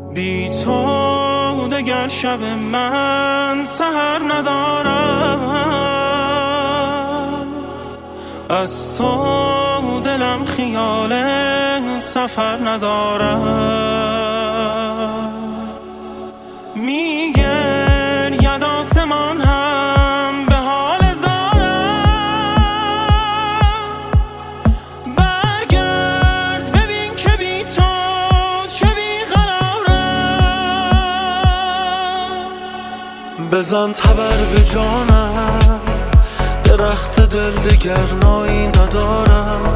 بی تو دگر شب من سحر ندارد، از تو دلم خیال سفر ندارد. میگرید آسمان هم به حال زارم، برگرد ببین که بی تو چه بیقرارم. بزن تبر به جانم، درخت دل دگر نایی ندارم.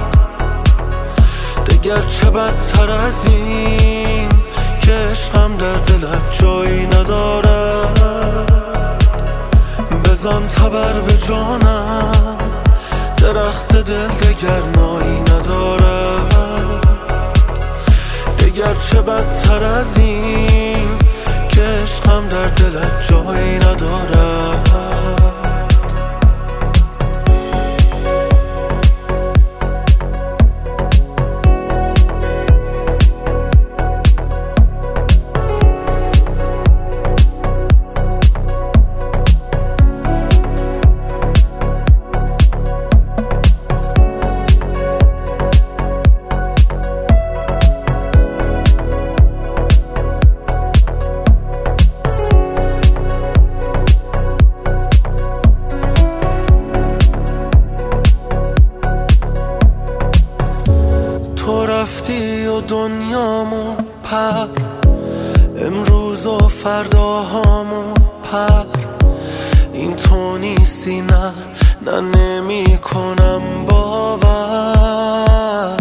دگر چه بدتر از این که عشقم در دلت جایی ندارد. بزن تبر به جانم، درخت دل دگر نایی ندارد. دگر چه بدتر از این که عشقم در دلت جایی ندارد. تو رفتی و دنیامون پر، امروز و فرداهامون پر. این تو نیستی، نه نه نمی کنم باور.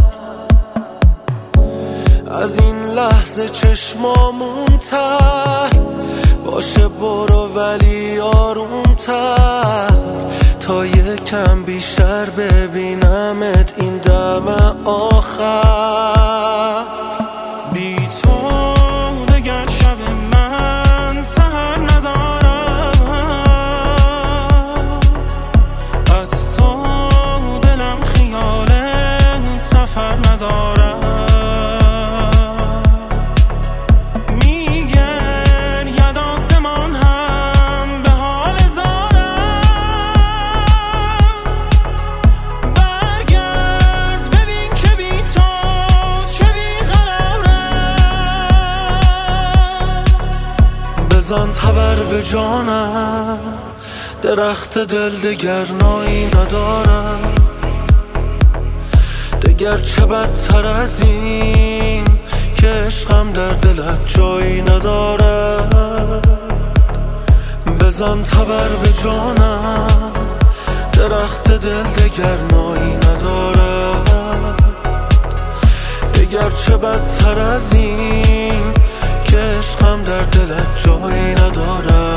از این لحظه چشمامون تر باشه، برو ولی آرومتر تا یکم بیشتر ببینمت این دم آخر. بی تو دگر شب من سحر ندارم، از تو دلم خیال سفر ندارم. میگرید آسمان هم به حال زارم، برگرد ببین که بی تو چه بیقرارم. بزن تبر به جانم، درخت دل دگر نایی ندارم. دگر چه بدتر از این که عشقم در دلت جایی ندارد. بزن تبر به جانم، درخت دل دگر نایی ندارد. دگر چه بدتر از این که عشقم در دلت جایی ندارد.